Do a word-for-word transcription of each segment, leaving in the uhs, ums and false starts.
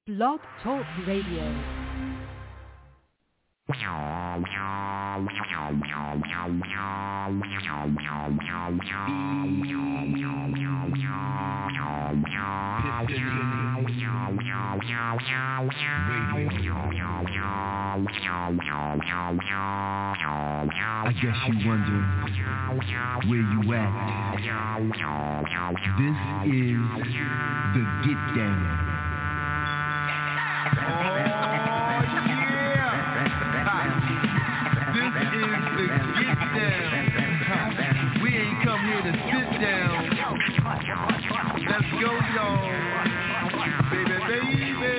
Blog Talk Radio. I guess you wonder where you at. This is the Get Down. Oh yeah! This is the Get Down. We ain't come here to sit down. Let's go, y'all. Baby, baby.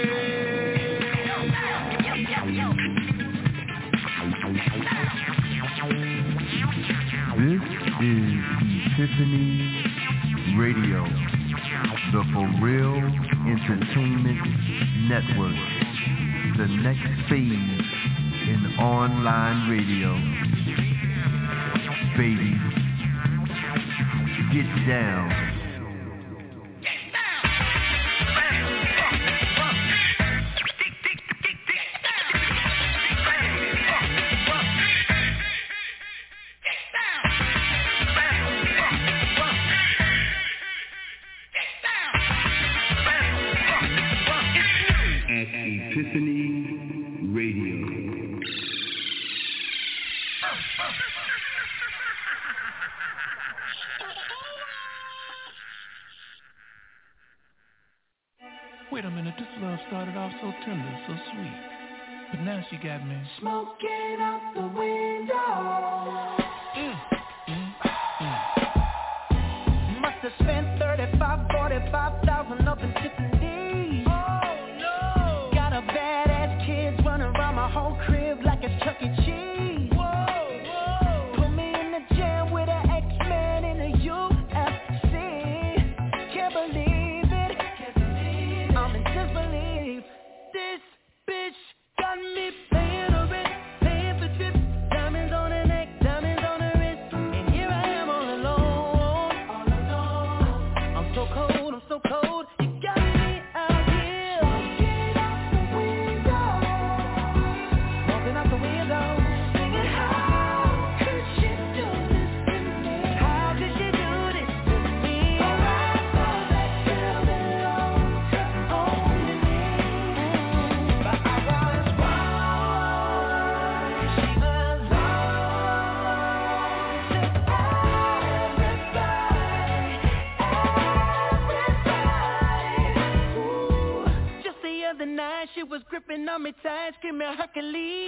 This is Epiphany Radio, the For Real Entertainment Network, the next phase in online radio. Baby, get down. Epiphany Radio. Wait a minute, this love started off so tender, so sweet. But now she got me smoking out the window. Mm, mm, mm. Must have spent thirty-five, forty-five thousand up in Tiffany's. My whole crib like it's Chuck E. Cheese. Whoa, whoa. Put me in the jam with an X-Men in the U F C. Can't believe it. Can't believe it. I'm in disbelief. This bitch got me paying her rent, paying for trips, diamonds on her neck, diamonds on her wrist, and here I am all alone. All alone. I'm so cold, I'm so cold. You got me out here. Smoking out the window. Out the window, singing, how could she do this to me? How could she do this to me? Oh, I thought that girl belonged to only me. But I was wrong, she was wrong. To everybody, everybody. Ooh. Just the other night, she was gripping on me tight, screaming Hercules.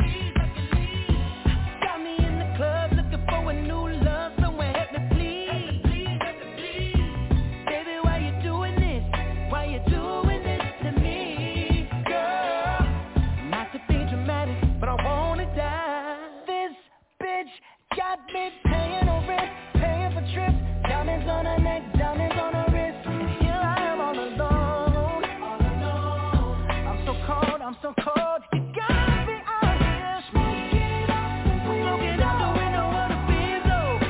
Got me in the club looking for a new love, someone help me please. Baby, why you doing this? Why you doing this to me, girl? Not to be dramatic, but I wanna die. This bitch got me paying her rent, paying for trips, diamonds on her neck, diamonds on her wrist, and here I am all alone, all alone. I'm so cold, I'm so cold. You got me out here smoking out the window, smoking out the window of the Benzo.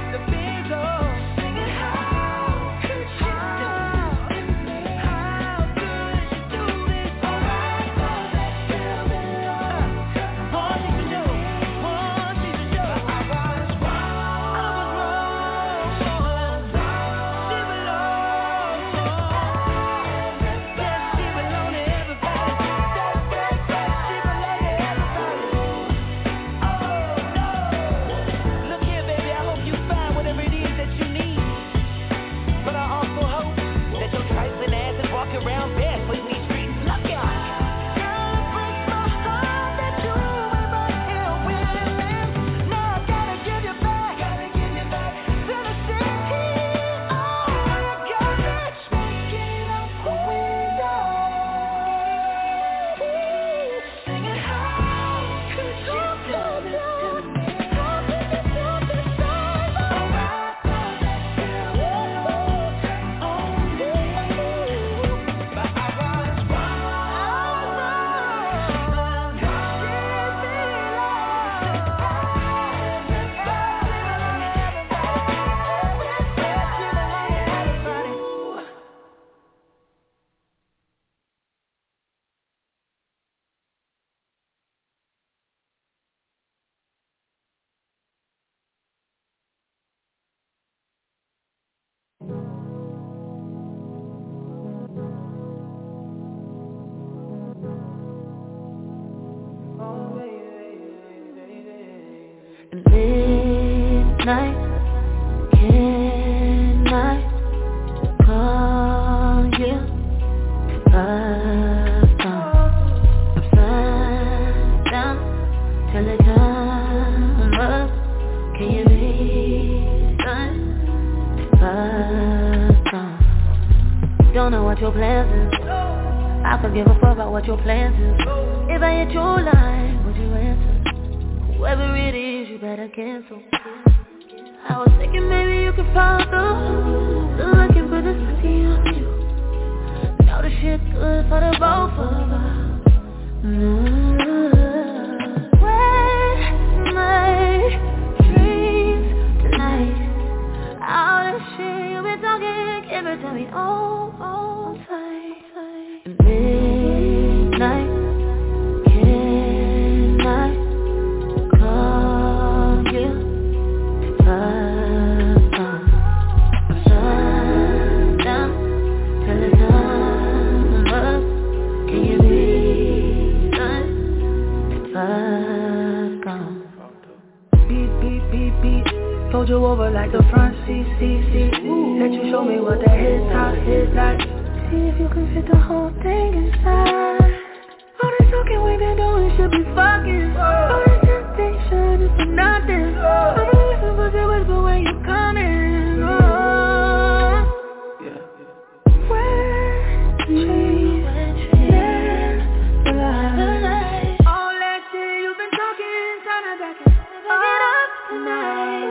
Midnight, can I call you? Upside down, till the time up. Can you be done? Don't know what your plans is. I could give a fuck about what your plans is. If I hit your line, would you answer? Whoever it is, you better cancel. I was thinking maybe you could follow through. Still looking for the city of you. Know the shit good for the both of us. Mm-hmm. Where my dreams tonight? All the shit you been talking, give it to me all, all tight. Midnight, can I call you? Upside down, till the time up. Can you be done? Fuck on. Beep, beep, beep, beep. Told you over like the front seat, seat, seat. Let you show me what the hip top is like. See if you can fit the whole thing inside. All this talking we been doing should be fucking. All this temptation is for nothing. I'm a little bit whisper when you coming. Oh. Yeah. Where trees live the light. All that shit you've been talking, turn it back and get up tonight.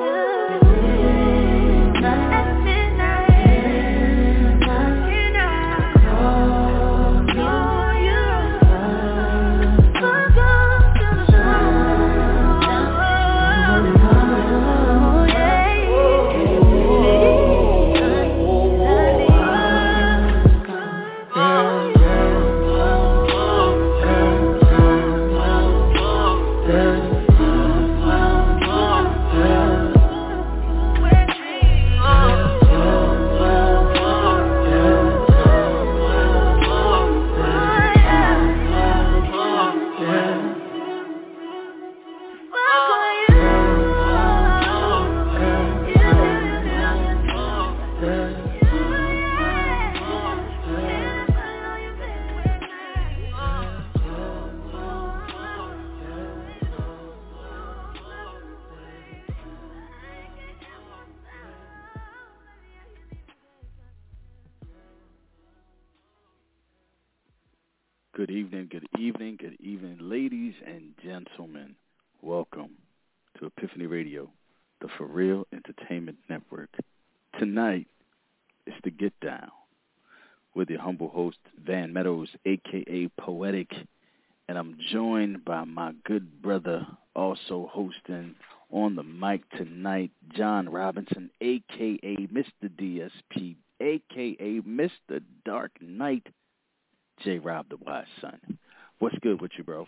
Good evening, good evening, good evening, ladies and gentlemen. Welcome to Epiphany Radio, the For Real Entertainment Network. Tonight is the Get Down with your humble host, Van Meadows, a k a. Poetic, and I'm joined by my good brother, also hosting on the mic tonight, John Robinson, a k a. Mister D S P, a k a. Mister Dark Knight, J. Rob the Wise Son. What's good with you, bro?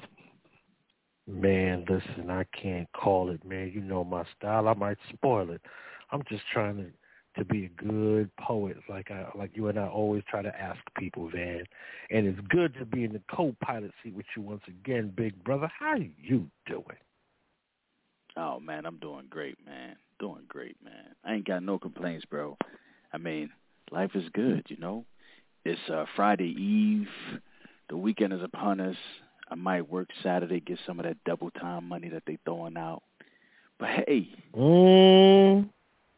Man, listen, I can't call it, man. You know my style. I might spoil it. I'm just trying to, to be a good poet, like I like you and I always try to ask people, Van. And it's good to be in the co-pilot seat with you once again, big brother. How you doing? Oh, man, I'm doing great, man. Doing great, man. I ain't got no complaints, bro. I mean, life is good, you know. It's uh, Friday Eve. The weekend is upon us. I might work Saturday, get some of that double time money that they throwing out. But hey, mm.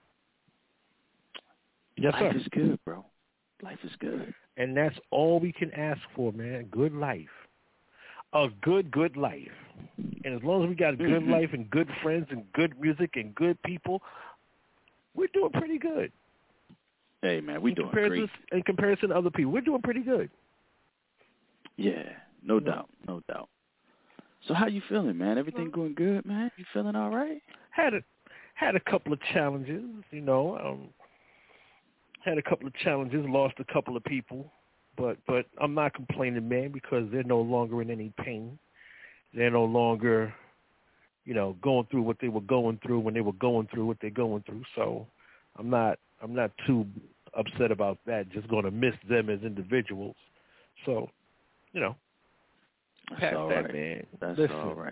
yes, life sir. is good, bro. Life is good. And that's all we can ask for, man. Good life. A good, good life. And as long as we got a good mm-hmm. life and good friends and good music and good people, we're doing pretty good. Hey, man, we in doing comparison, great. In comparison to other people, we're doing pretty good. Yeah, no doubt, no doubt. So how you feeling, man? Everything going good, man? You feeling all right? Had a had a couple of challenges, you know. Um, had a couple of challenges, lost a couple of people, but but I'm not complaining, man, because they're no longer in any pain. They're no longer, you know, going through what they were going through when they were going through what they're going through. So I'm not I'm not too upset about that. Just going to miss them as individuals. So, you know, That's past all that, right. man. That's Listen, all right.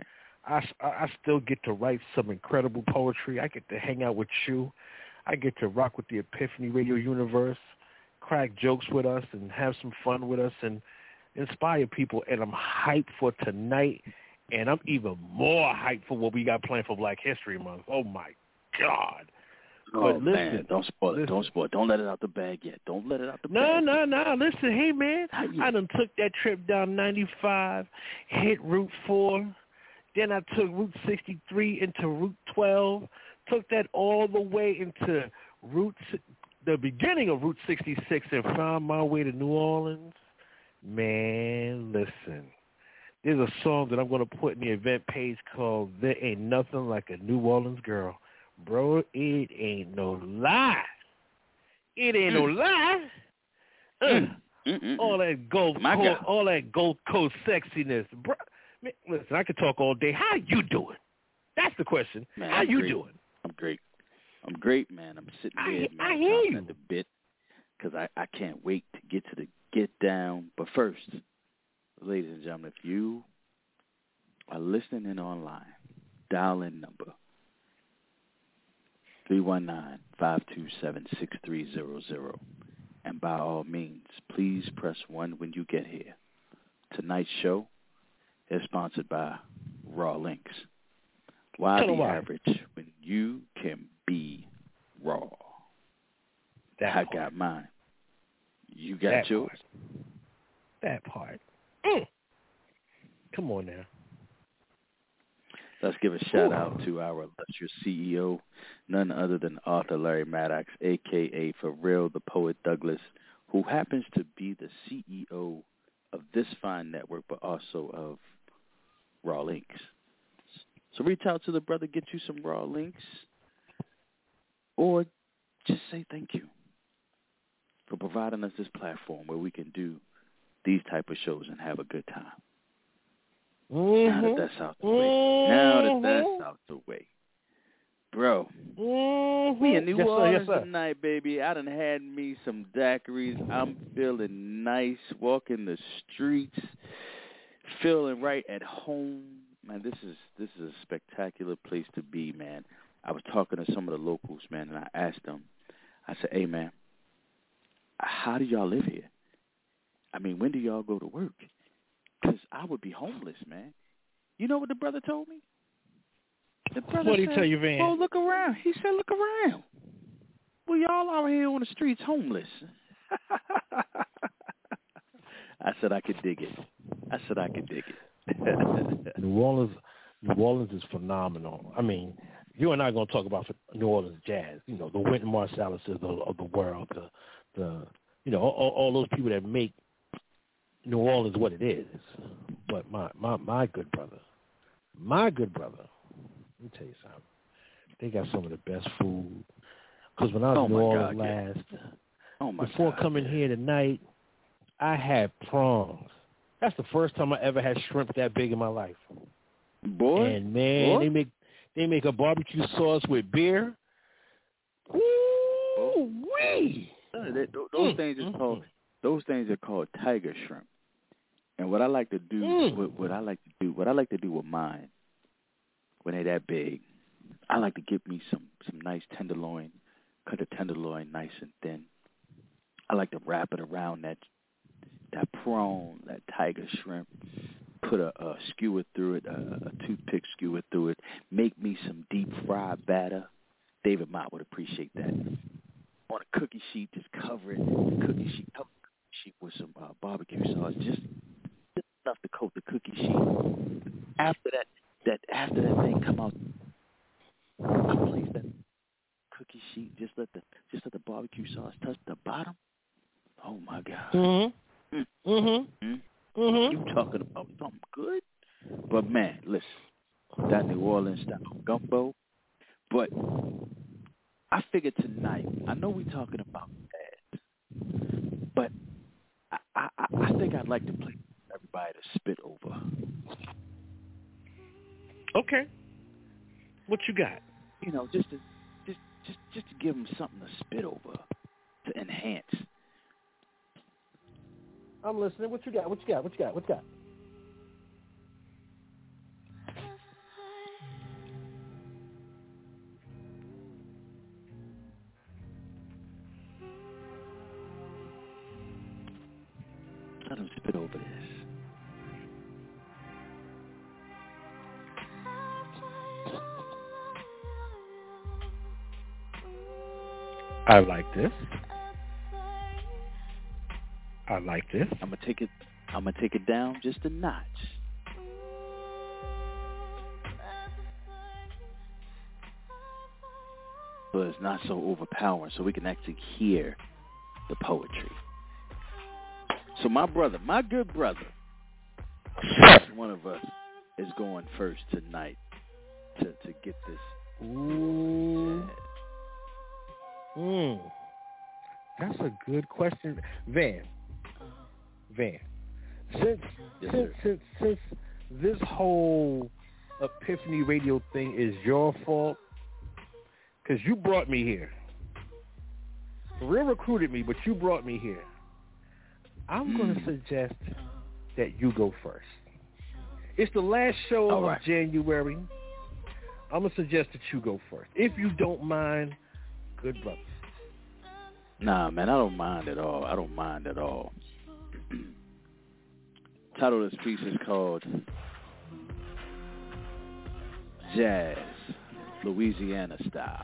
I, I still get to write some incredible poetry. I get to hang out with you. I get to rock with the Epiphany Radio universe, crack jokes with us, and have some fun with us, and inspire people. And I'm hyped for tonight, and I'm even more hyped for what we got planned for Black History Month. Oh, my God. Oh, but listen, man, don't spoil it. Listen. Don't spoil it. Don't let it out the bag yet. Don't let it out the no, bag. No, no, no. Listen, hey, man, you... I done took that trip down ninety-five, hit Route four. Then I took Route sixty-three into Route twelve, took that all the way into Route, the beginning of Route sixty-six, and found my way to New Orleans. Man, listen. There's a song that I'm going to put in the event page called There Ain't Nothing Like a New Orleans Girl. Bro, it ain't no lie. It ain't mm. no lie. Uh, all that Gold Coast, all that Gold Coast sexiness, bro. Man, listen, I could talk all day. How you doing? That's the question. Man, How I'm you great. doing? I'm great. I'm great, man. I'm sitting there, I, man. I hear you. At the bit because I, I can't wait to get to the get down. But first, ladies and gentlemen, if you are listening in online, dial in number three one nine, five two seven, six three zero zero. And by all means, please press one when you get here. Tonight's show is sponsored by Raw Links. Why Tell be why. average when you can be raw? That I part. got mine. You got that yours? Part. That part. Mm. Come on now. Let's give a shout Ooh. out to our illustrious C E O, none other than Arthur Larry Maddox, a k a. For Real the Poet Douglas, who happens to be the C E O of this fine network, but also of Raw Links. So reach out to the brother, get you some Raw Links, or just say thank you for providing us this platform where we can do these type of shows and have a good time. Mm-hmm. Now that that's out the way. Mm-hmm. Now that that's out the way. Bro, mm-hmm. we in New yes, Orleans sir, yes, tonight, baby. I done had me some daiquiris. I'm feeling nice, walking the streets, feeling right at home. Man, this is this is a spectacular place to be, man. I was talking to some of the locals, man, and I asked them, I said, hey, man, how do y'all live here? I mean, when do y'all go to work? Because I would be homeless, man. You know what the brother told me? The brother what did said, he tell you, Van? Oh, look around. He said, look around. We all out here on the streets homeless. I said I could dig it. I said I could dig it. New Orleans, New Orleans is phenomenal. I mean, you and I are going to talk about New Orleans jazz. You know, the Wynton Marsalisses of, of the world, the, the you know, all, all those people that make New Orleans what it is. But my, my, my good brother, my good brother, let me tell you something. They got some of the best food. Because when I was oh in New Orleans God, last, yeah. oh my before God, coming yeah. here tonight, I had prawns. That's the first time I ever had shrimp that big in my life. Boy, and man, boy. they make they make a barbecue sauce with beer. Ooh wee! Those mm, things are mm, called mm. those things are called tiger shrimp. And what I like to do, Mm. what, what I like to do, what I like to do with mine, when they're that big, I like to get me some some nice tenderloin, cut the tenderloin nice and thin. I like to wrap it around that that prawn, that tiger shrimp. Put a, a skewer through it, a, a toothpick skewer through it. Make me some deep fried batter. David Mott would appreciate that. On a cookie sheet, just cover it. Cookie sheet, cover the cookie sheet with some uh, barbecue sauce, just, just enough to coat the cookie sheet. After that, that after that thing come out, I place that cookie sheet. Just let the just let the barbecue sauce touch the bottom. Oh my God. Mm-hmm. Mm. Mm-hmm. Mm. Mm-hmm. You talking about something good? But man, listen, that New Orleans style gumbo. But I figured tonight, I know we're talking about that, but I, I, I think I'd like to play everybody to spit over. Okay. What you got? You know, just to just just just to give them something to spit over, to enhance. I'm listening. What you got? What you got? What you got? What you got? I like this. I like this. I'm gonna take it. I'm gonna take it down just a notch. So it's not so overpowering, so we can actually hear the poetry. So my brother, my good brother, one of us is going first tonight to, to get this. Ooh. Mm. That's a good question. Van. Van. Since, yes, since, since, since this whole Epiphany Radio thing is your fault, because you brought me here. Real recruited me, but you brought me here. I'm mm. going to suggest that you go first. It's the last show All of right. January. I'm going to suggest that you go first. If you don't mind, good brother. Nah, man, I don't mind at all. I don't mind at all. Title of this piece is called Jazz, Louisiana Style.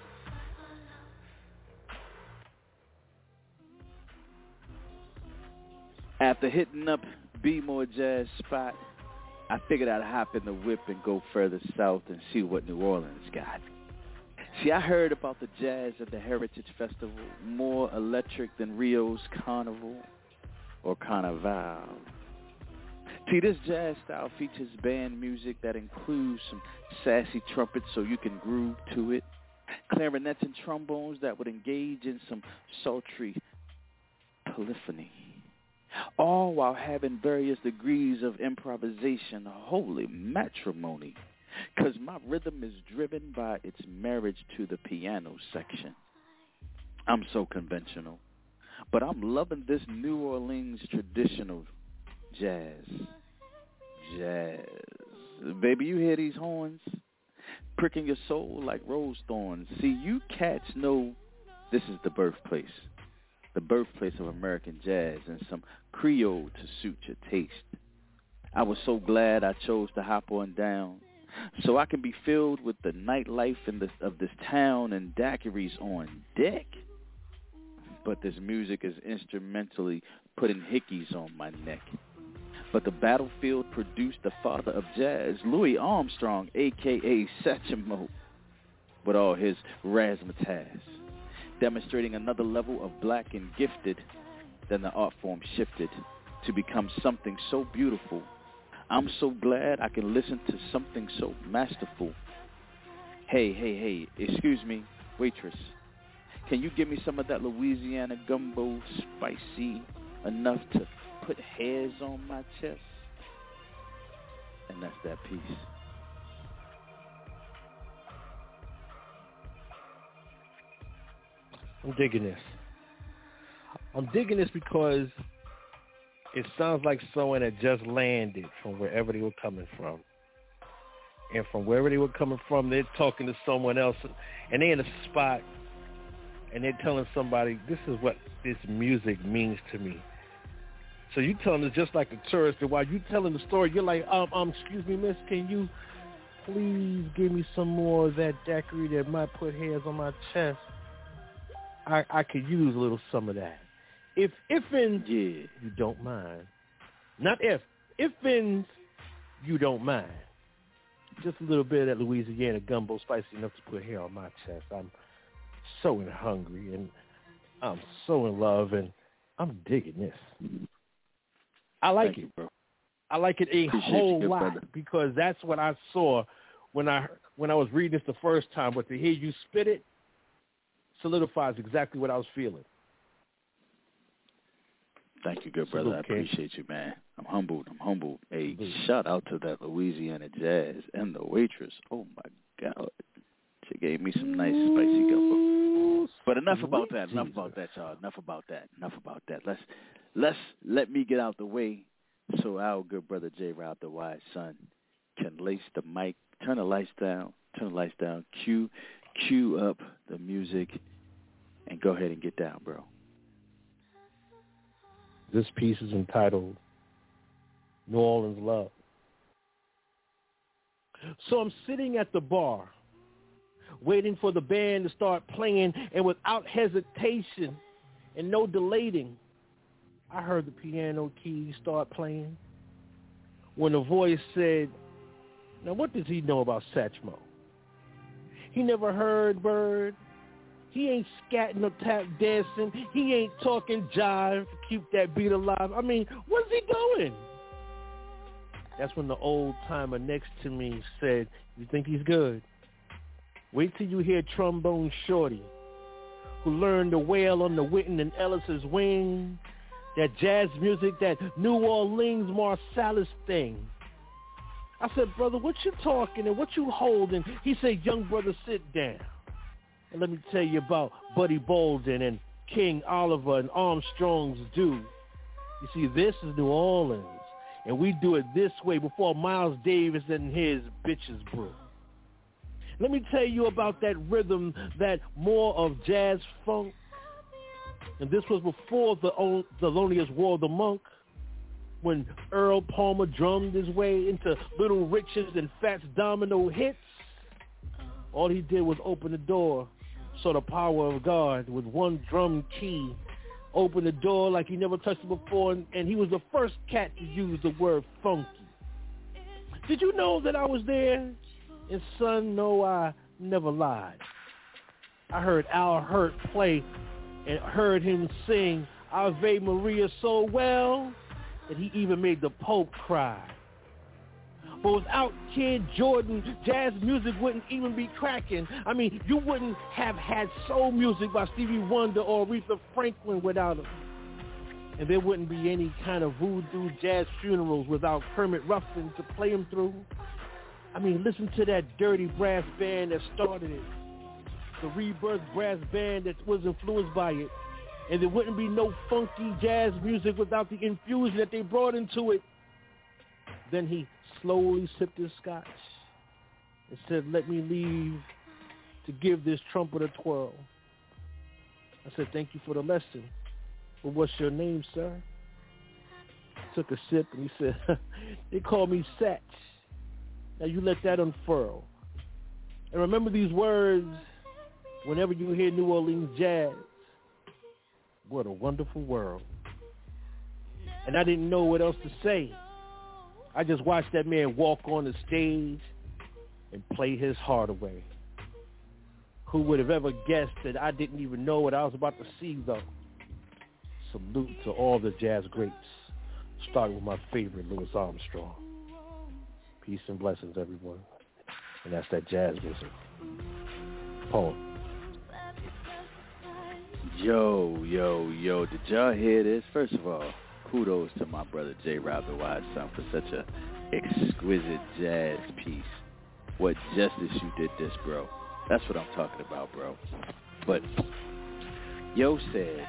After hitting up B-More Jazz spot, I figured I'd hop in the whip and go further south and see what New Orleans got. See, I heard about the jazz at the Heritage Festival, more electric than Rio's Carnival or Carnival. See, this jazz style features band music that includes some sassy trumpets so you can groove to it, clarinets and trombones that would engage in some sultry polyphony, all while having various degrees of improvisation. Holy matrimony, because my rhythm is driven by its marriage to the piano section. I'm so conventional, but I'm loving this New Orleans traditional jazz. Jazz. Baby, you hear these horns pricking your soul like rose thorns. See, you cats know this is the birthplace. The birthplace of American jazz and some Creole to suit your taste. I was so glad I chose to hop on down so I can be filled with the nightlife in this, of this town and daiquiris on deck. But this music is instrumentally putting hickeys on my neck. But the battlefield produced the father of jazz, Louis Armstrong, a k a. Satchmo, with all his razzmatazz, demonstrating another level of black and gifted. Then the art form shifted to become something so beautiful. I'm so glad I can listen to something so masterful. Hey, hey, hey, excuse me, waitress. Can you give me some of that Louisiana gumbo, spicy enough to put hairs on my chest? And that's that piece. I'm digging this. I'm digging this because it sounds like someone that just landed from wherever they were coming from. And from wherever they were coming from, they're talking to someone else, and they're in a spot, and they're telling somebody, this is what this music means to me. So you telling it just like a tourist, and while you telling the story, you're like, um, um, excuse me, miss, can you please give me some more of that daiquiri that might put hairs on my chest? I, I could use a little some of that. If ifins yeah. you don't mind. Not if. Ifins you don't mind. Just a little bit of that Louisiana gumbo, spicy enough to put hair on my chest. I'm so hungry, and I'm so in love, and I'm digging this. I like Thank it. You, bro. I like it a Appreciate whole you, lot brother. because that's what I saw when I when I was reading this the first time. But to hear you spit it solidifies exactly what I was feeling. Thank you, good brother. Salute, I King. appreciate you, man. I'm humbled. I'm humbled. A Salute. shout out to that Louisiana jazz and the waitress. Oh my God, she gave me some nice spicy gumbo. But enough about that. Enough about that, y'all. Enough about that. Enough about that. Let's let's let me get out the way so our good brother J. Rob, the wise son, can lace the mic, turn the lights down, turn the lights down, cue cue up the music, and go ahead and get down, bro. This piece is entitled New Orleans Love. So I'm sitting at the bar waiting for the band to start playing, and without hesitation and no delaying, I heard the piano keys start playing when a voice said, now what does he know about Satchmo? He never heard Bird. He ain't scatting or tap dancing. He ain't talking jive to keep that beat alive. I mean, what's he doing? That's when the old timer next to me said, you think he's good? Wait till you hear Trombone Shorty, who learned to wail on the Witten and Ellis's wing, that jazz music, that New Orleans Marsalis thing. I said, brother, what you talking and what you holding? He said, young brother, sit down. And let me tell you about Buddy Bolden and King Oliver and Armstrong's do. You see, this is New Orleans, and we do it this way before Miles Davis and his bitches brew. Let me tell you about that rhythm, that more of jazz funk. And this was before the Thelonious War of the Monk, when Earl Palmer drummed his way into Little Richard's and Fats Domino hits. All he did was open the door, saw the power of God with one drum key, opened the door like he never touched it before, and, and he was the first cat to use the word funky. Did you know that I was there? And son, no, I never lied. I heard Al Hurt play and heard him sing Ave Maria so well that he even made the Pope cry. But without Kid Jordan, jazz music wouldn't even be cracking. I mean, you wouldn't have had soul music by Stevie Wonder or Aretha Franklin without him. And there wouldn't be any kind of voodoo jazz funerals without Kermit Ruffin to play them through. I mean, listen to that dirty brass band that started it. The Rebirth brass band that was influenced by it. And there wouldn't be no funky jazz music without the infusion that they brought into it. Then he slowly sipped his scotch and said, let me leave to give this trumpet a twirl. I said, thank you for the lesson. Well, what's your name, sir? He took a sip and he said, they call me Satch. Now you let that unfurl. And remember these words whenever you hear New Orleans jazz. What a wonderful world. And I didn't know what else to say. I just watched that man walk on the stage and play his heart away. Who would have ever guessed that I didn't even know what I was about to see, though? Salute to all the jazz greats, starting with my favorite, Louis Armstrong. Peace and blessings, everyone. And that's that jazz music. Poem. Yo, yo, yo, did y'all hear this? First of all, kudos to my brother J. Rob the Wise Son for such a exquisite jazz piece. What justice you did this, bro. That's what I'm talking about, bro. But Yo said,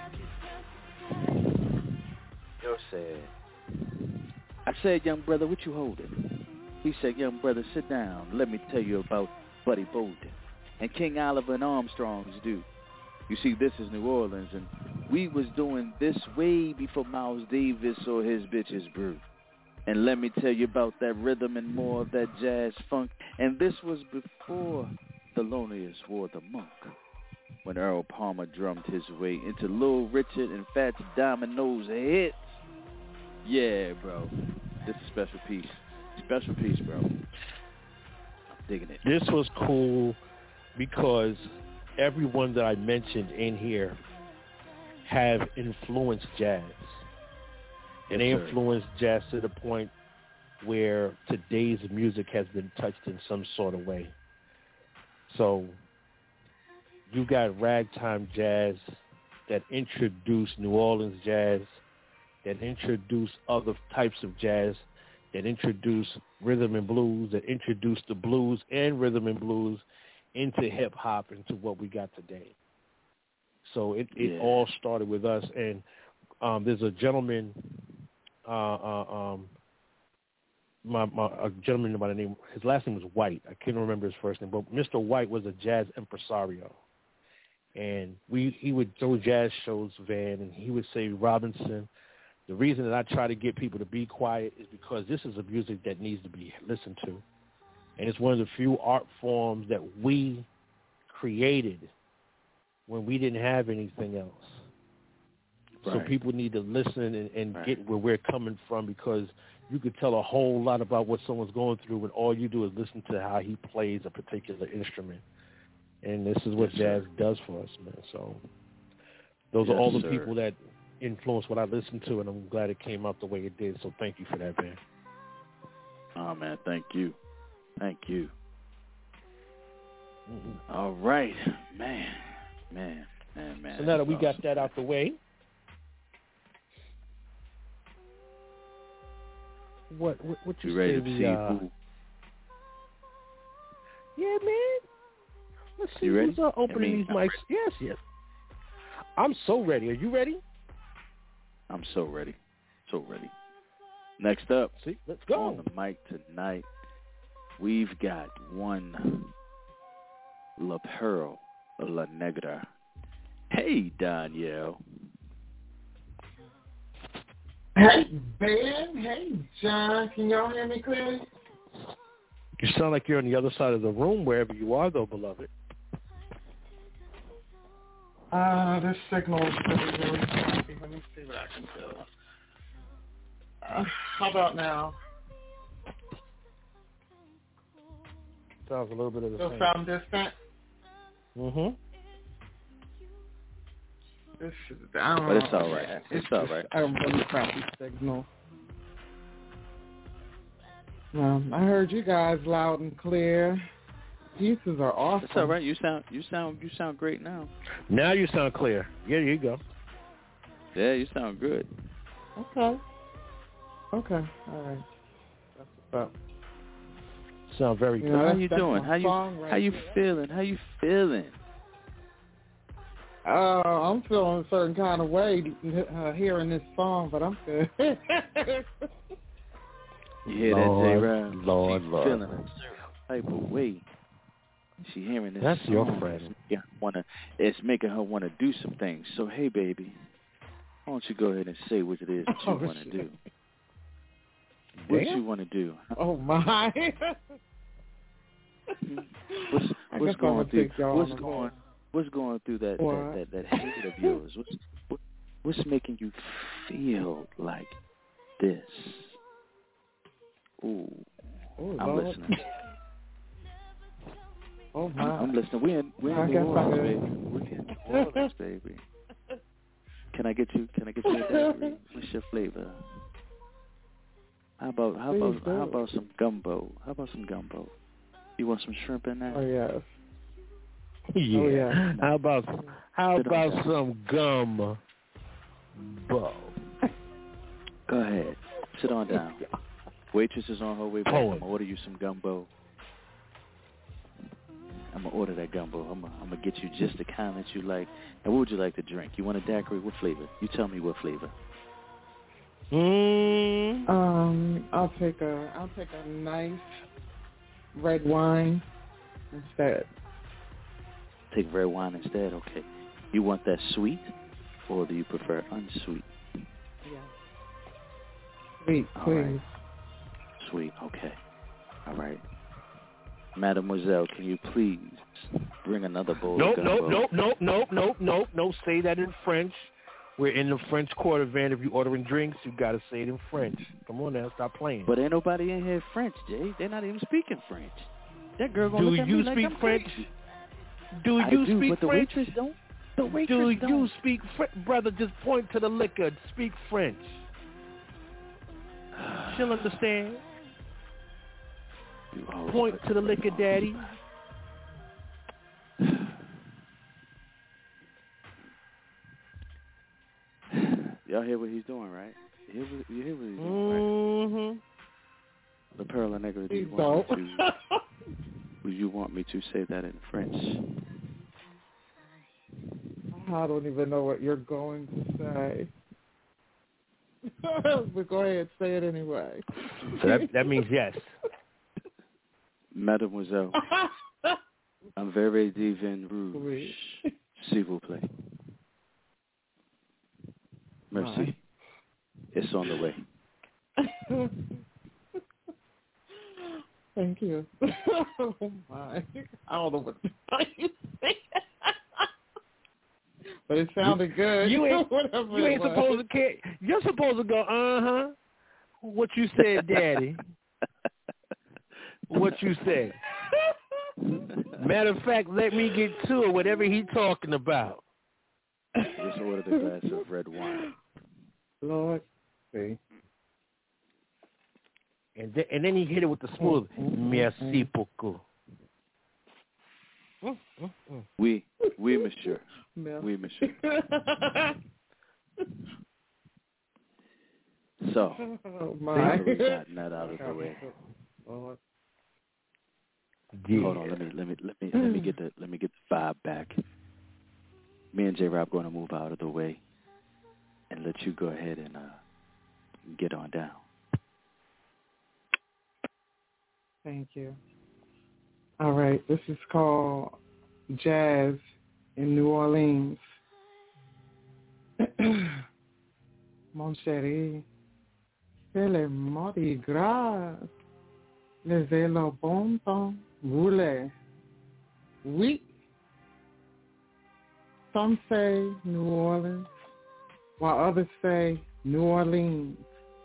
Yo said, I said, young brother, what you holding? He said, young brother, sit down. Let me tell you about Buddy Bolden and King Oliver and Armstrong's do. You see, this is New Orleans, and we was doing this way before Miles Davis or his bitches brew. And let me tell you about that rhythm and more of that jazz funk. And this was before Thelonious War the Monk, when Earl Palmer drummed his way into Little Richard and Fats Domino's hits. Yeah, bro. This is a special piece. Special piece, bro. I'm digging it. This was cool because everyone that I mentioned in here have influenced jazz. And they influenced jazz to the point where today's music has been touched in some sort of way. So you got ragtime jazz that introduced New Orleans jazz, that introduced other types of jazz, that introduced rhythm and blues, that introduced the blues and rhythm and blues into hip-hop, into what we got today. So it, it yeah. all started with us. And um, there's a gentleman, uh, uh, um, my, my, a gentleman by the name, his last name was White. I can't remember his first name, but Mister White was a jazz impresario. And we he would throw jazz shows, Van, and he would say, Robinson, the reason that I try to get people to be quiet is because this is a music that needs to be listened to. And it's one of the few art forms that we created when we didn't have anything else. Right. So people need to listen and, and Right. get where we're coming from, because you could tell a whole lot about what someone's going through when all you do is listen to how he plays a particular instrument. And this is what Yes, jazz sir. does for us, man. So those Yes, are all the sir. people that influence what I listen to, and I'm glad it came out the way it did. So thank you for that, man. Oh, man, thank you. Thank you. Mm-hmm. All right. Man, man, man, man. So now that we That's got awesome. that out the way, what what, what you, You ready say to we, see uh, who? Yeah, man. Let's see You ready? who's uh, opening I mean, these mics. Yes, yes. I'm so ready. Are you ready? I'm so ready. So ready. Next up, See, let's go. on the mic tonight, we've got one La Pearl La Negra. Hey, Danielle. Hey, Ben. Hey, John. Can y'all hear me clearly? You sound like you're on the other side of the room, wherever you are, though, beloved. Uh, this signal is really, really crappy. Let me see what I can do. Uh, how about now? Sounds a little bit of the Still same. sound distant? Mm-hmm. This is, I don't But know. it's all right. It's It's all just right. a really crappy signal. Well, I heard you guys loud and clear. Pieces are awesome. It's all right. You sound, you sound, you sound great now. Now you sound clear. Yeah, there you go. Yeah, you sound good. Okay. Okay. All right. That's what's up. Sound very You good. know, How that's- you that's doing? my How you, song right how you there. feeling? How you feeling? Uh, I'm feeling a certain kind of way uh, hearing this song, but I'm good. You hear Lord, that, J-Rod? Lord, She's Lord. feeling a certain type of way. She hearing this That's song. your It's friend. making her wanna, it's making her want to do some things. So, hey, baby, why don't you go ahead and say what it is that you Oh, want to shit. do? What Damn. you want to do? Oh, my. What's, I what's guess I'm going gonna through? take y'all What's on a going? little- What's going through that What? that, that, that head of yours? What's what, what's making you feel like this? Ooh, Oh, I'm Lord. listening. Oh, I'm, my. I'm listening. We're in, we're I in guess New I Orleans, could. baby. We're in New Orleans, baby. Can I get you? Can I get you a daiquiri? What's your flavor? How about how Please about do. how about some gumbo? How about some gumbo? You want some shrimp in that? Oh, yes. Yeah. Oh, yeah. How about how Sit on about down. some gum? Bo. Go ahead. Sit on down. Waitress is on her way back. Poem. I'm gonna order you some gumbo. I'm gonna order that gumbo. I'm gonna, I'm gonna get you just the kind that you like. And what would you like to drink? You want a daiquiri? What flavor? You tell me what flavor. Mm. Um, I'll take a I'll take a nice red wine instead. Take red wine instead. Okay. You want that sweet, or do you prefer unsweet? Yeah. Sweet, All please. right. Sweet. Okay. All right. Mademoiselle, can you please bring another bowl Nope, of nope, gumbo? nope, nope, nope, nope, nope, nope. Say that in French. We're in the French Quarter van. If you're ordering drinks, you got to say it in French. Come on now, stop playing. But ain't nobody in here French, Jay. They're not even speaking French. That girl gonna Do look at you me like speak I'm French? crazy. Do I you do, speak but the French? waitress don't. The waitress Do don't. you speak French? Brother, just point to the liquor. Speak French. She'll understand. You always Point put to the the liquor, on. daddy. Y'all hear what he's doing, right? You hear what, you hear what he's doing, Mm-hmm. right? The Pearl and Negro, do you Please want don't. me to? Would you want me to say that in French? I don't even know what you're going to say. But go ahead, say it anyway. So that that means yes. Mademoiselle, un verre de vin rouge, Oui. s'il vous plaît. Merci. Right. It's on the way. Thank you. Oh my! I don't know what to say. but it sounded good. You ain't, Whatever you ain't it was. supposed to care. You're supposed to go, uh-huh. What you said, Daddy. What you said. Matter of fact, let me get to it, whatever he talking about. Just ordered a glass of red wine. Lord, see. And then, and then he hit it with the smooth. Merci beaucoup. Mm, mm, mm. Oui, oui, monsieur. No. Oui, monsieur. So, Oh, my. now that we've gotten that out of the way. Lord. Yeah. Hold on, let me let me let me let me get the let me get the vibe back. Me and J Rob going to move out of the way and let you go ahead and uh, get on down. Thank you. All right, this is called Jazz in New Orleans. Mon chéri, c'est le Mardi Gras. Levez le bon temps, voulez. Oui. Some say New Orleans, while others say New Orleans.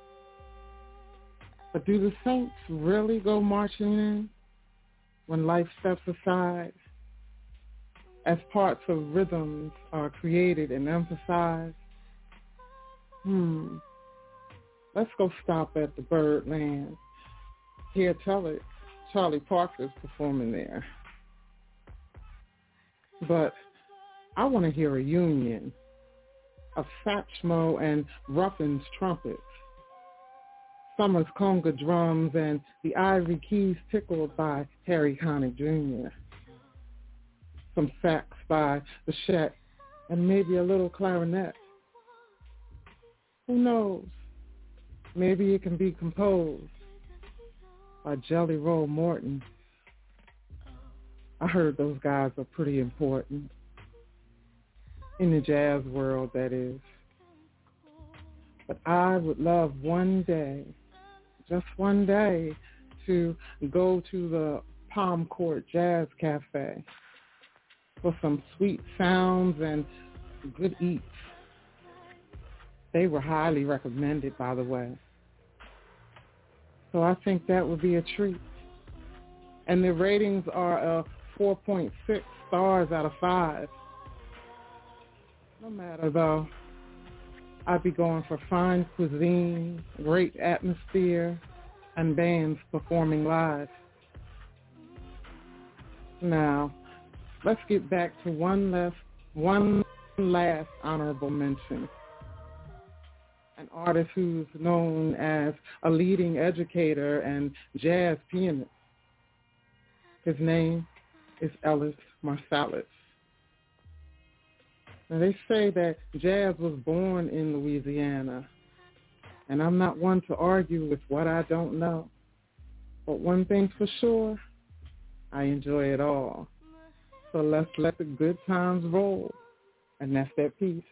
But do the saints really go marching in when life steps aside, as parts of rhythms are created and emphasized? Hmm. Let's go stop at the Birdland. Here, tell it, Charlie Parker's performing there. But I want to hear a union of Satchmo and Ruffin's trumpets, Summer's conga drums, and the ivory keys tickled by Harry Connick Junior Some sax by Bichette, and maybe a little clarinet. Who knows? Maybe it can be composed by Jelly Roll Morton. I heard those guys are pretty important. In the jazz world, that is. But I would love one day, just one day, to go to the Palm Court Jazz Cafe for some sweet sounds and good eats. They were highly recommended, by the way. So I think that would be a treat. And the ratings are a four point six stars out of five. No matter, though. I'd be going for fine cuisine, great atmosphere, and bands performing live. Now, let's get back to one last, one last honorable mention. An artist who's known as a leading educator and jazz pianist. His name is Ellis Marsalis. Now, they say that jazz was born in Louisiana, and I'm not one to argue with what I don't know. But one thing's for sure, I enjoy it all. So let's let the good times roll, and that's that piece.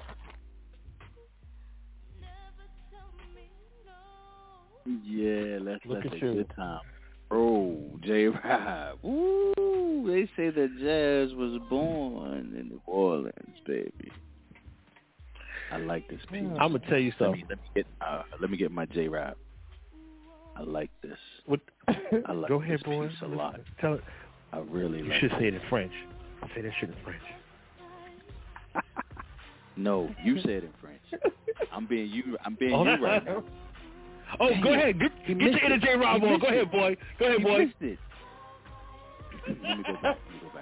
Yeah, let's Look let at the you. good time. Oh, J-Rob. Ooh, they say that jazz was born in New Orleans, baby. I like this piece. I'm gonna tell you Let something. me, let me get uh, let me get my J-Rob. I like this. What? I like Go ahead, this boy. piece a lot. Tell it. I really You like should it. say it in French. Say that shit in French. No, you said in French. I'm being you. I'm being Oh, you right now. Oh, Dang go it. ahead. Get, He get your missed inner it. J. Rob He on. missed Go ahead, it. boy. Go ahead, You boy. missed it. Let me go back. Let me go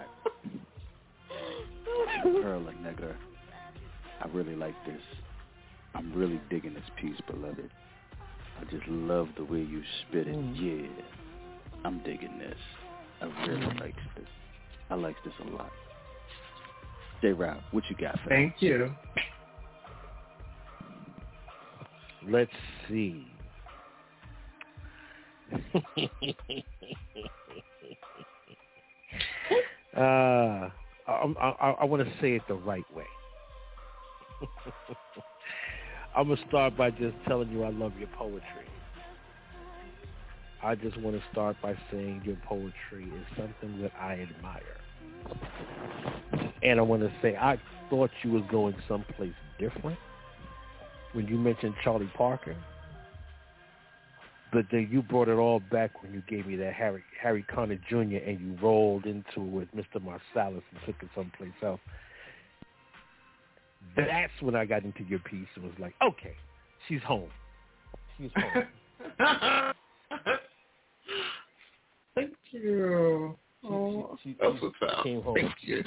back. Perla nigga. I really like this. I'm really digging this piece, beloved. I just love the way you spit it. Mm. Yeah. I'm digging this. I really like this. I like this a lot. J-Rob, what you got for Thank you. Let's see. uh, I, I, I want to say it the right way. I'm going to start by just telling you I love your poetry. I just want to start by saying your poetry is something that I admire. And I want to say I thought you was going someplace different when you mentioned Charlie Parker. But then you brought it all back when you gave me that Harry Harry Connick Junior and you rolled into it with Mister Marsalis and took it someplace else. That's when I got into your piece and was like, okay, she's home. She's home. Thank you. She, Oh, she, she, that's she what's up. came home. Thank you.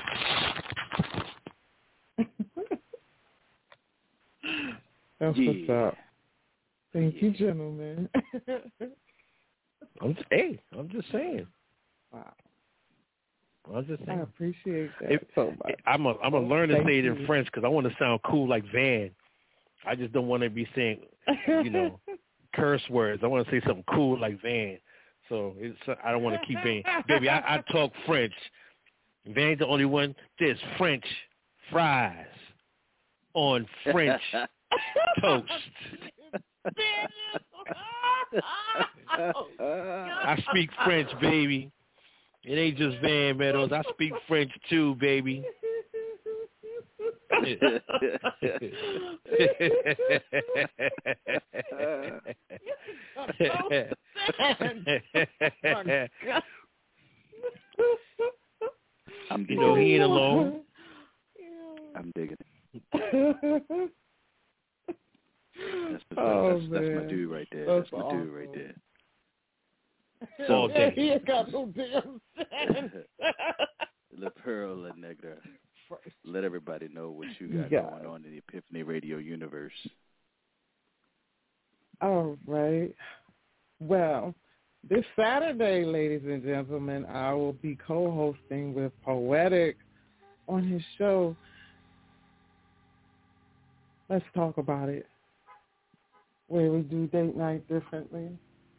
That's yeah. what's up. Thank you, gentlemen. I'm just, hey, I'm just saying. Wow. I'm just I saying. appreciate that If, so much. I'm a, I'm gonna learn to Thank say it you. in French because I want to sound cool like Van. I just don't want to be saying, you know, curse words. I want to say something cool like Van. So it's, I don't want to keep Van. Baby, I, I talk French. Van's the only one. There's French fries on French toast. I speak French, baby. It ain't just Van Meadows. I speak French too, baby. I'm you know, he ain't alone. I'm digging it. That's, that's, Oh, that's, that's my dude right there. That's That's, my awesome. dude right there. All day. He ain't got no damn sense. Le Pearl La Negra. Let everybody know what you got Yeah. going on in the Epiphany Radio universe. All right. Well, this Saturday, ladies and gentlemen, I will be co-hosting with Poetic on his show. Let's talk about it. Where we do date night differently.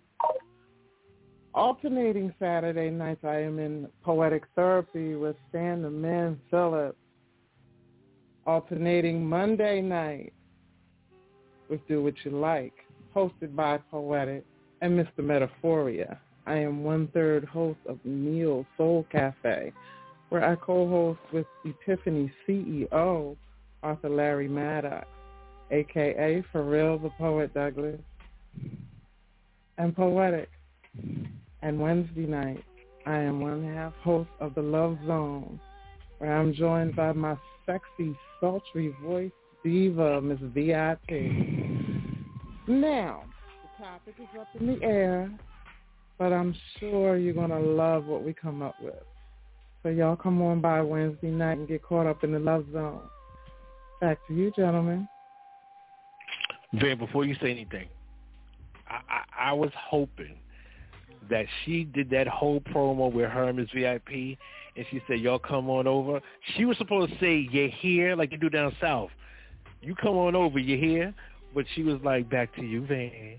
Alternating Saturday nights, I am in Poetic Therapy with Stan the Man Phillips. Alternating Monday night with Do What You Like, hosted by Poetic and Mister Metaphoria. I am one-third host of Neil Soul Cafe, where I co-host with Epiphany C E O, Arthur Larry Maddox, a k a. For Real the Poet Douglas, and Poetic. And Wednesday night, I am one-half host of The Love Zone, where I'm joined by my sexy, sultry voice diva, Miss V I P. Now, the topic is up in the air, but I'm sure you're going to love what we come up with. So y'all come on by Wednesday night and get caught up in the Love Zone. Back to you, gentlemen. Van, before you say anything, I, I, I was hoping that she did that whole promo with her and Miss V I P, and she said, y'all come on over. She was supposed to say, you're here, like you do down south. You come on over, you're here. But she was like, back to you, Van.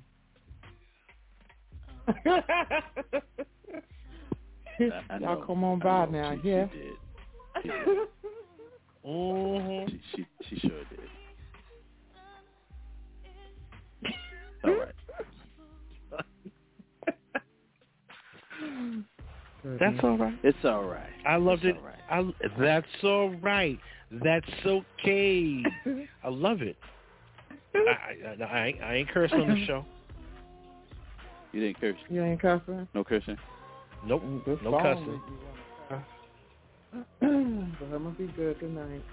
I, I Y'all know, come on I by know. now, she, yeah? She did. She, did. Mm-hmm. she, she, she sure did. All right. That's all right. It's all right. I loved it's it. All right. I, that's all right. That's okay. I love it. I, I, I, ain't, I ain't cursing on the show. You didn't curse? You ain't cussing? No cursing? Nope. This No song cussing. make you wanna cuss. But I'm going to be good tonight.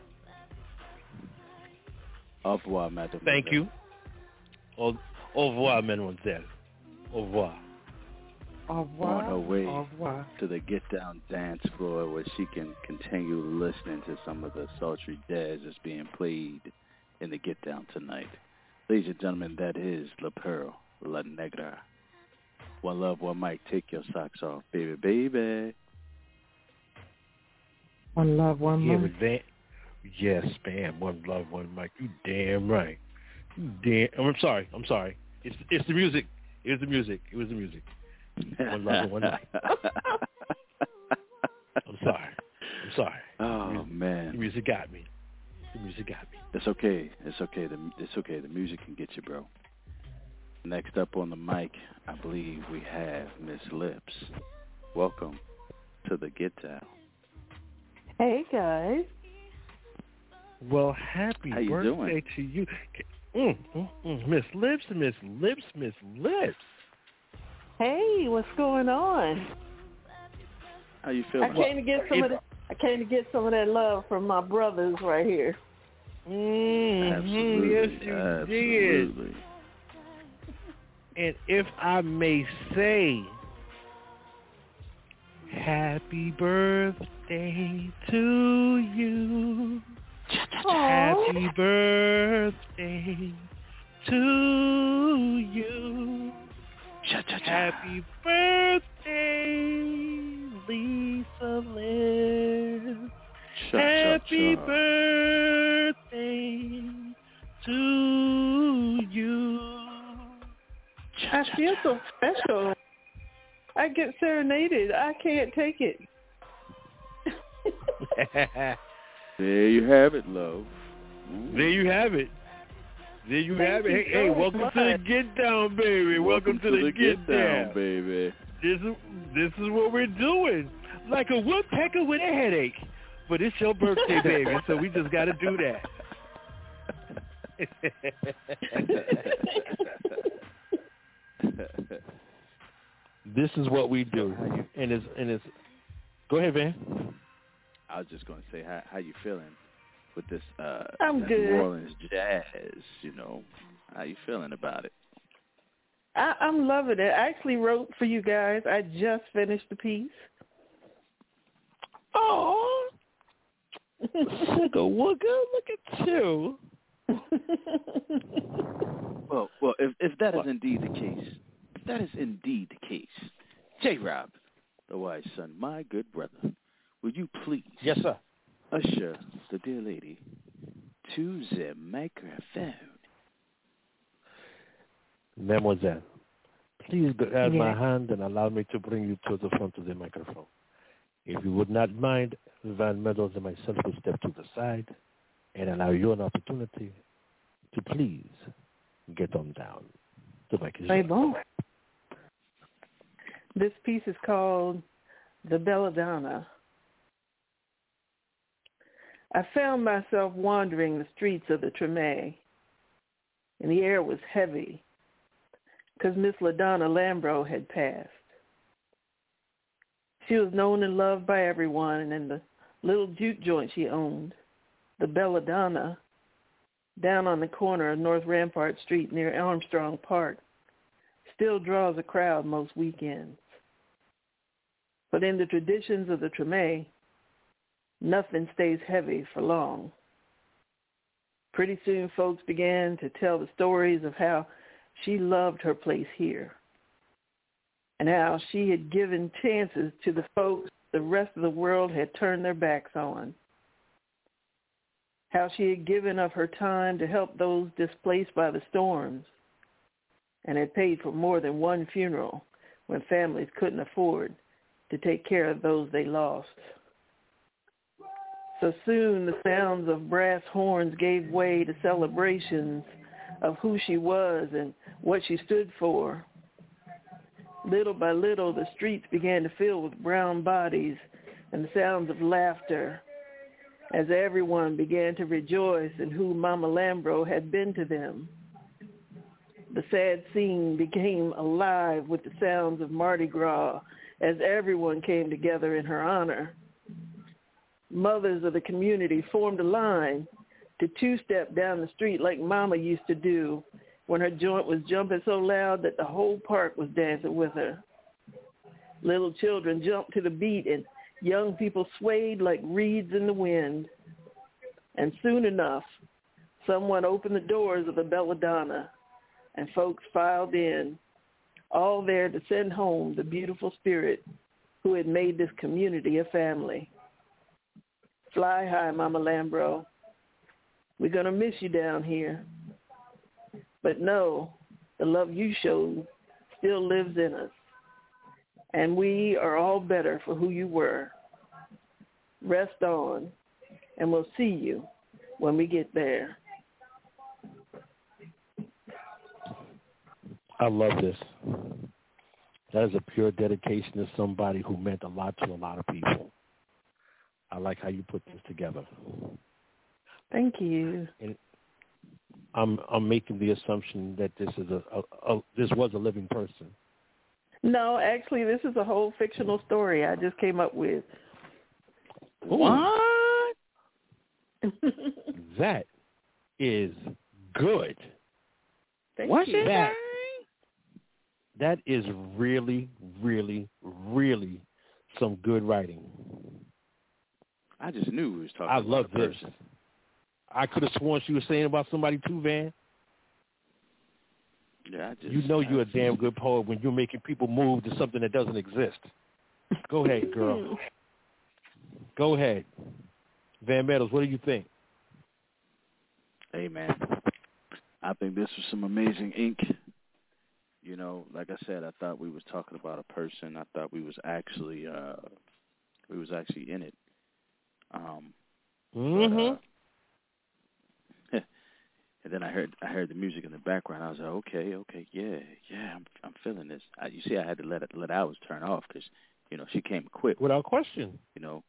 Au revoir, madame. Thank you. Au, au revoir, mademoiselle. Au revoir. Au revoir. On her way Au revoir. to the Get Down dance floor where she can continue listening to some of the sultry jazz that's being played in the Get Down tonight. Ladies and gentlemen, that is La Pearl La Negra. One love, one mic. Take your socks off, baby, baby. One love, one Yeah, mic. but Van, yes, man. One love, one mic. You damn right. You damn. I'm sorry. I'm sorry. It's it's the music. It was the music. It was the music. One love and one mic. I'm sorry. I'm sorry. Oh, the music, man. The music got me. The music got me. It's okay. It's okay. The, it's okay. The music can get you, bro. Next up on the mic, I believe we have Miss Lips. Welcome to the Get Down. Hey, guys. Well, happy How you birthday doing? to you. Mm, mm, mm. Miss Lips, Miss Lips, Miss Lips. Hey, what's going on? How you I feeling? came to get some If- of that. I came to get some of that love from my brothers right here. Mm-hmm. Absolutely. Yes, you Absolutely. did. And if I may say, happy birthday to you. Happy birthday to you. Happy birthday, Lisa Liz. Happy birthday to you. I feel so special. I get serenaded. I can't take it. There you have it, love. Ooh. There you have it. There you Thank have it. you Hey, hey, so welcome much. to the Get Down, baby. Welcome, Welcome to, the, Get, down, Down, baby. This is this is what we're doing. Like a woodpecker with a headache. But it's your birthday, baby, so we just got to do that. This is what we do, and it's and it's. Go ahead, Van. I was just going to say, how how you feeling with this uh, I'm this good. New Orleans jazz? You know, how you feeling about it? I, I'm loving it. I actually wrote for you guys. I just finished the piece. Oh, Sugar Wooga, look at you. Well, well, if if that is indeed the case, if that is indeed the case, J-Rob, the wise son, my good brother, will you please, Yes, sir. usher the dear lady to the microphone? Mademoiselle, please grab my Yeah. hand and allow me to bring you to the front of the microphone. If you would not mind, Van Meadows and myself will step to the side and allow you an opportunity to please get on down. The mic is C'est yours. bon. This piece is called The Belladonna. I found myself wandering the streets of the Treme, and the air was heavy because Miss LaDonna Lambro had passed. She was known and loved by everyone, and the little juke joint she owned, the Belladonna, down on the corner of North Rampart Street near Armstrong Park, still draws a crowd most weekends. But in the traditions of the Treme, nothing stays heavy for long. Pretty soon folks began to tell the stories of how she loved her place here and how she had given chances to the folks the rest of the world had turned their backs on. How she had given of her time to help those displaced by the storms and had paid for more than one funeral when families couldn't afford to take care of those they lost. So soon the sounds of brass horns gave way to celebrations of who she was and what she stood for. Little by little, the streets began to fill with brown bodies and the sounds of laughter as everyone began to rejoice in who Mama Lambro had been to them. The sad scene became alive with the sounds of Mardi Gras as everyone came together in her honor. Mothers of the community formed a line to two-step down the street like Mama used to do when her joint was jumping so loud that the whole park was dancing with her. Little children jumped to the beat and young people swayed like reeds in the wind. And soon enough, someone opened the doors of the Belladonna and folks filed in, all there to send home the beautiful spirit who had made this community a family. Fly high, Mama Lambro. We're going to miss you down here. But know, the love you showed still lives in us. And we are all better for who you were. Rest on, and we'll see you when we get there. I love this. That is a pure dedication to somebody who meant a lot to a lot of people. I like how you put this together. Thank you. And I'm I'm making the assumption that this is a, a, a this was a living person. No, actually, this is a whole fictional story I just came up with. What? That is good. Thank What's you. it? That, that is really, really, really some good writing. I just knew we was talking I about love a this. person. I could have sworn she was saying about somebody too, Van. Yeah, I just, You know you're I a damn good poet when you're making people move to something that doesn't exist. Go ahead, girl. Go ahead. Van Meadows, what do you think? Hey, man, I think this was some amazing ink. You know, like I said, I thought we was talking about a person. I thought we was actually, uh, we was actually in it. Um, Mm-hmm. but, uh, and then I heard, I heard the music in the background. I was like, okay, okay, yeah, yeah, I'm, I'm feeling this. I, you see, I had to let it, let ours turn off because, you know, she came equipped. Without question. You know,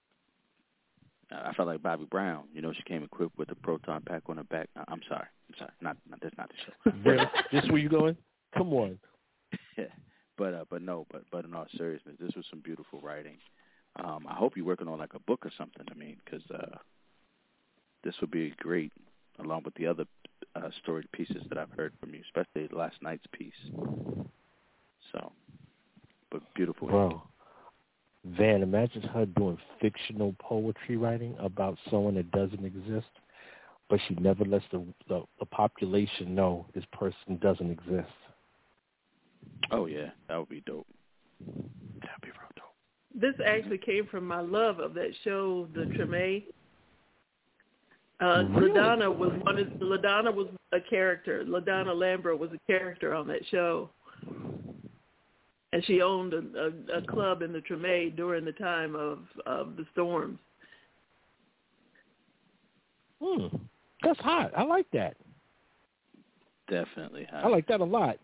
I felt like Bobby Brown. You know, she came equipped with a proton pack on her back. I'm sorry. I'm sorry. Not, not that's not the show. Really? This where you going? Come on. Yeah. But uh, but no, but but in all seriousness, this was some beautiful writing. Um, I hope you're working on like a book or something. I mean, because uh, this would be great, along with the other uh, storied pieces that I've heard from you, especially last night's piece. So, but beautiful. Bro, Van, imagine her doing fictional poetry writing about someone that doesn't exist, but she never lets the, the, the population know this person doesn't exist. Oh, yeah, that would be dope. That would be real dope. This actually came from my love of that show, The Treme. Uh, Really? LaDonna was one of, LaDonna was a character. LaDonna Lambert was a character on that show. And she owned a, a, a club in the Treme during the time of, of the storms. Hmm. That's hot. I like that. Definitely. I like that a lot.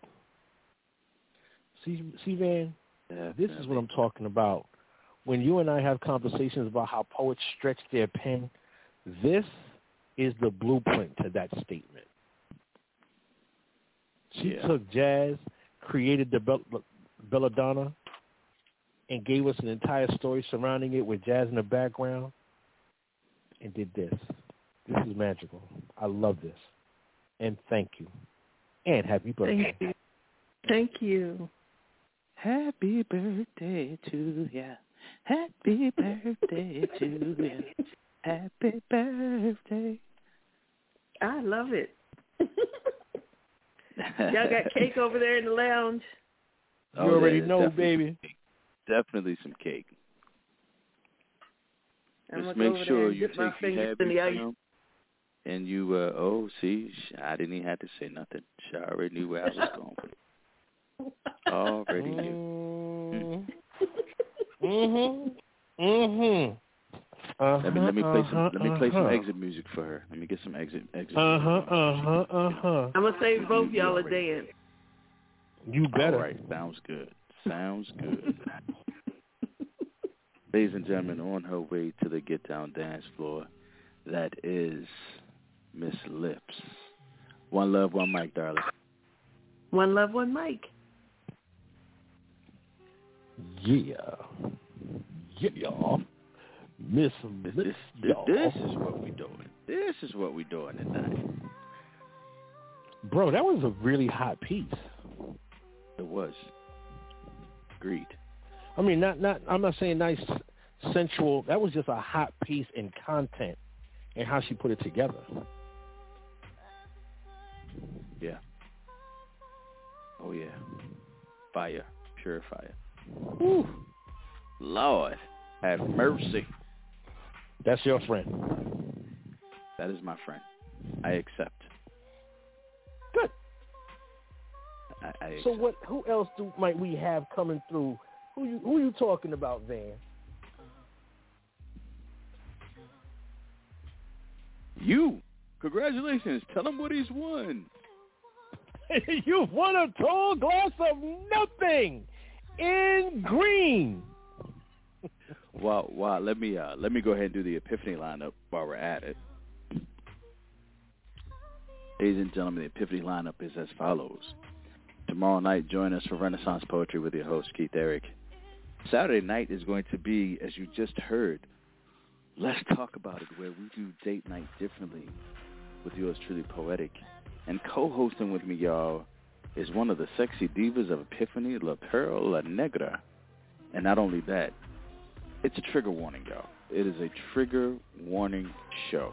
See, see, Van, Definitely. this is what I'm talking about. When you and I have conversations about how poets stretch their pen, this is the blueprint to that statement. She Yeah. took jazz, created the bell- belladonna, and gave us an entire story surrounding it with jazz in the background, and did this. This is magical. I love this. And thank you. And happy birthday. Thank you. Thank you. Happy birthday to ya. Happy birthday to ya. Happy birthday. I love it. Y'all got cake over there in the lounge? You Oh, already yeah, know, definitely baby. Some definitely some cake. I'm Just gonna make go over sure there and you dip my take your fingers in the ice. Happy and you, uh, oh, see, I didn't even have to say nothing. She already knew where I was going with it. Already knew. Mm-hmm. Mm-hmm. Uh-huh, Let me let me play some uh-huh, let me play some uh-huh. exit music for her. Let me get some exit exit. Uh-huh, uh-huh, uh-huh. I'm gonna save both y'all a dance. You better. All right, sounds good. Sounds good. Ladies and gentlemen, on her way to the Get Down dance floor, that is Miss Lips. One love, one mic, darling. One love, one mic. Yeah. Yeah, y'all. Miss This, Lips, this, y'all. this is what we doing. This is what we doing tonight. Bro, that was a really hot piece. It was. Agreed. I mean, not not. I'm not saying nice, sensual. That was just a hot piece in content and how she put it together. Yeah. Oh yeah. Fire, pure fire. Whew. Lord, have mercy. That's your friend. That is my friend. I accept. Good. I, I accept. So what? Who else do might we have coming through? Who you who you talking about, Van? You. Congratulations. Tell him what he's won. You've won a tall glass of nothing in green. Well, well, let me uh, let me go ahead and do the epiphany lineup while we're at it. Ladies and gentlemen, the Epiphany lineup is as follows. Tomorrow night, join us for Renaissance Poetry with your host, Keith Eric. Saturday night is going to be, as you just heard, Let's Talk About It, where we do date night differently with yours truly, Poetic. And co-hosting with me, y'all, is one of the sexy divas of Epiphany, La Pearl La Negra. And not only that, it's a trigger warning, y'all. It is a trigger warning show.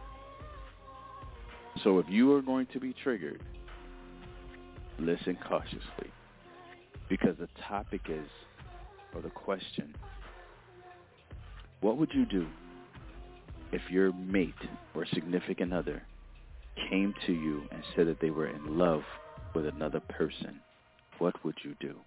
So if you are going to be triggered, listen cautiously, because the topic is, or the question, what would you do if your mate or significant other came to you and said that they were in love with another person? What would you do?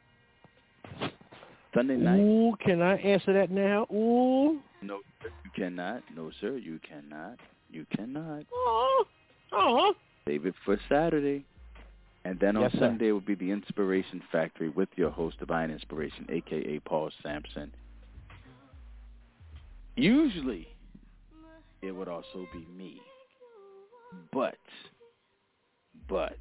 Sunday night. Ooh, can I answer that now? Ooh. No, sir, you cannot. No, sir, you cannot. You cannot. Oh, oh. Save it for Saturday. And then on Yes, sir. Sunday will be the Inspiration Factory with your host, Divine Inspiration, a k a. Paul Sampson. Usually, it would also be me. But, but,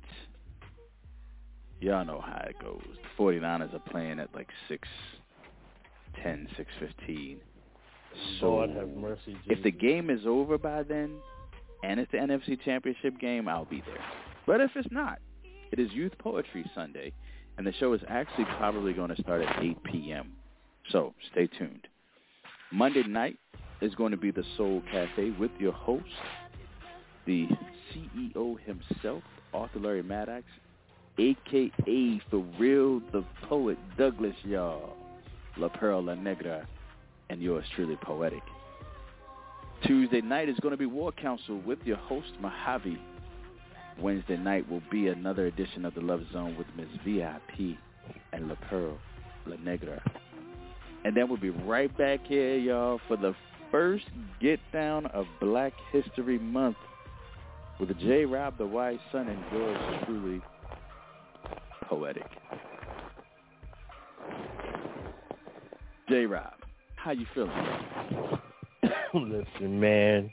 y'all know how it goes. The forty-niners are playing at like six ten, six fifteen. So, Lord have mercy, Jesus. if the game is over by then, and it's the N F C Championship game, I'll be there. But if it's not, it is Youth Poetry Sunday, and the show is actually probably going to start at eight p.m. So stay tuned. Monday night is going to be the Soul Cafe with your host, the C E O himself, Arthur Larry Maddox, a k a. For Real the Poet Douglas, y'all, La Pearl La Negra, and yours truly, Poetic. Tuesday night is going to be War Council with your host, Mojave. Wednesday night will be another edition of the Love Zone with Miss V I P and La Pearl La Negra. And then we'll be right back here, y'all, for the first get down of Black History Month with J. Rob, the wise son, and yours truly, Poetic. J. Rob, how you feeling? Listen, man,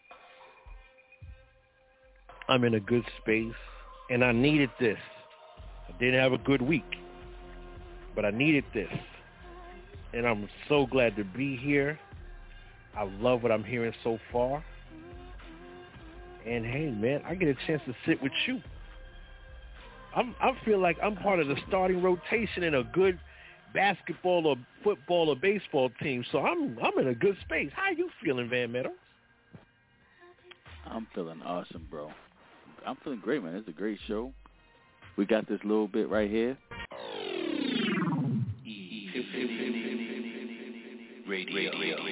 I'm in a good space, and I needed this. I didn't have a good week, but I needed this, and I'm so glad to be here. I love what I'm hearing so far, and hey, man, I get a chance to sit with you. I'm, I feel like I'm part of the starting rotation in a good basketball or football or baseball team, so I'm I'm in a good space. How you feeling, Van Meadows? I'm feeling awesome, bro. I'm feeling great, man. It's a great show. We got this little bit right here. Radio.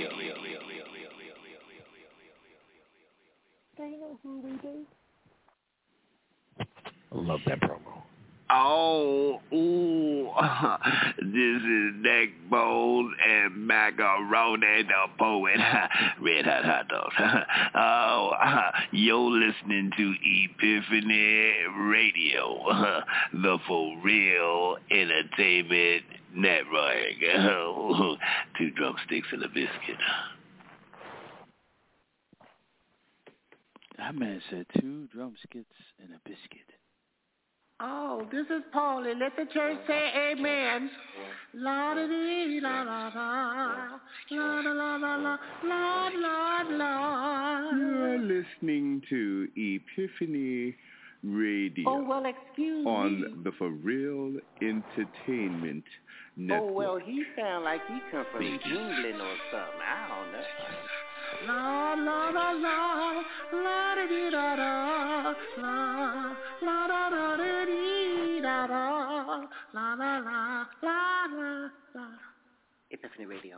I love that promo. Oh, ooh, this is Neck Bones and Macaroni the Poet, Red Hot Hot Dogs. Oh, you're listening to Epiphany Radio, the For Real Entertainment Network. Two drumsticks and a biscuit. That man said two drumsticks and a biscuit. Oh, this is Paulie. Let the church say amen. La da dee la la la, la da la la la, la la la. You're listening to Epiphany Radio. Oh, well, excuse on me. the For Real Entertainment Network. Oh, well, he sound like he come from England or something. I don't know. La la la la, la da dee da da, la la da da da dee da da, la la la la la la. Epiphany Radio.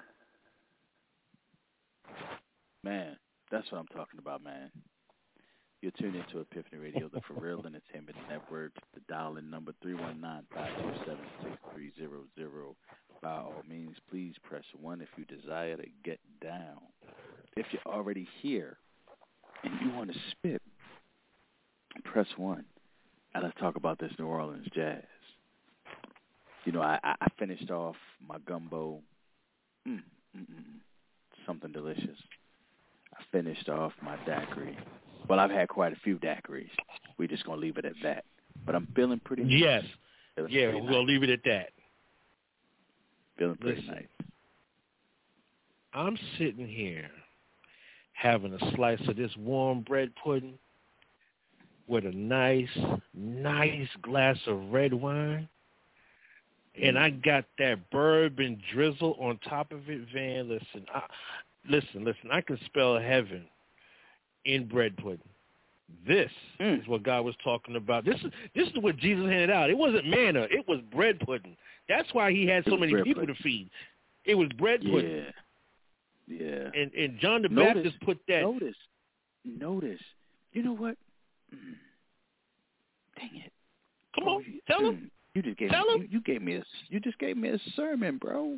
Man, that's what I'm talking about, man. You're tuned into Epiphany Radio, the For Real Entertainment Network. The dial-in number three one nine, five two seven, six three zero zero. By all means, please press one if you desire to get down. If you're already here and you want to spit, press one. And let's talk about this New Orleans jazz. You know, I, I finished off my gumbo, mm, mm, mm, something delicious. I finished off my daiquiri, Well, I've had quite a few daiquiris. We're just going to leave it at that. But I'm feeling pretty nice. Yes. Feeling yeah, pretty we're nice. going to leave it at that. Feeling pretty Listen, nice. I'm sitting here having a slice of this warm bread pudding with a nice, nice glass of red wine. And I got that bourbon drizzle on top of it, Van. Listen, I, listen, listen. I can spell heaven in bread pudding. This mm. is what God was talking about. This is this is what Jesus handed out. It wasn't manna. It was bread pudding. That's why he had so many people pudding. to feed. It was bread pudding. Yeah. Yeah. And and John the notice, Baptist put that. Notice. Notice. You know what? Mm. Dang it. Come oh, on, you, tell mm, him. You just gave tell me. him. You, you gave me a. You just gave me a sermon, bro.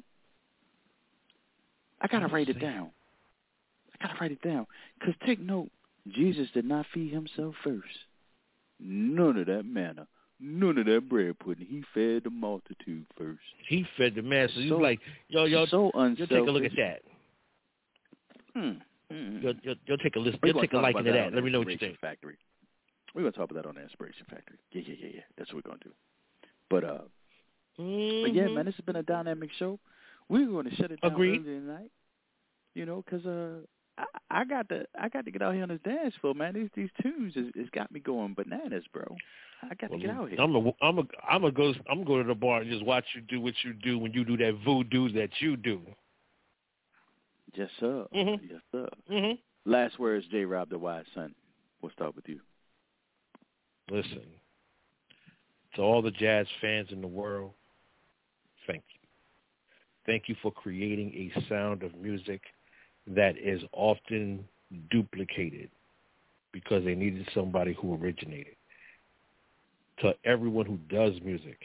I gotta write it down. I gotta write it down. Cause take note. Jesus did not feed himself first. None of that manna. None of that bread pudding. He fed the multitude first. He fed the masses. So, He's like, yo, yo, so unselfish. You'll take a look at that. Hmm. Mm-hmm. You'll, you'll, you'll take a listen. You'll take a liking to that. Let me know what you think. Factory. We're gonna talk about that on the Inspiration Factory. Yeah, yeah, yeah, yeah. That's what we're gonna do. But uh, mm-hmm. but yeah, man, this has been a dynamic show. We're gonna shut it down Agreed. early tonight. You know, cause uh. I, I got to I got to get out here on this dance floor, man. These these tunes is, is got me going bananas, bro. I got well, to get out here. I'm a I'm a I'm a go I'm going to the bar and just watch you do what you do when you do that voodoo that you do. Yes, sir. Mm-hmm. Yes, sir. Mm-hmm. Last words, J. Rob the Wise Son. We'll start with you. Listen, to all the jazz fans in the world, thank you. Thank you for creating a sound of music that is often duplicated because they needed somebody who originated. To everyone who does music,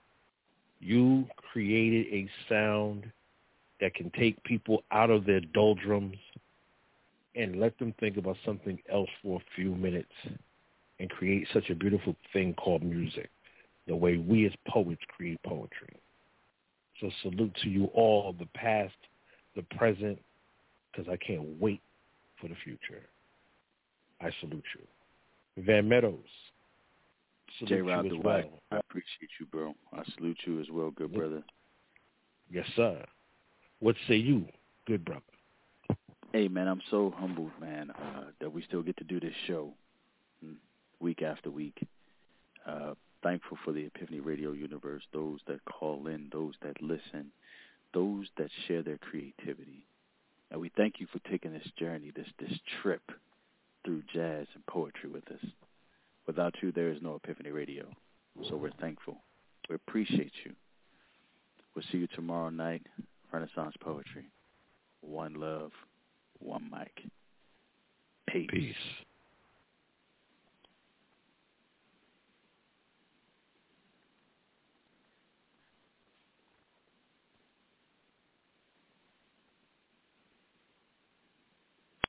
you created a sound that can take people out of their doldrums and let them think about something else for a few minutes and create such a beautiful thing called music, the way we as poets create poetry. So salute to you all, the past, the present, because I can't wait for the future. I salute you. Van Meadows, salute J. Rob you as the well. White, I appreciate you, bro. I salute you as well, good brother. Yes, sir. What say you, good brother? Hey, man, I'm so humbled, man, uh, that we still get to do this show week after week. Uh, thankful for the Epiphany Radio universe, those that call in, those that listen, those that share their creativity. And we thank you for taking this journey, this this trip through jazz and poetry with us. Without you, there is no Epiphany Radio. So we're thankful. We appreciate you. We'll see you tomorrow night, Renaissance Poetry. One love, one mic. Peace. Peace.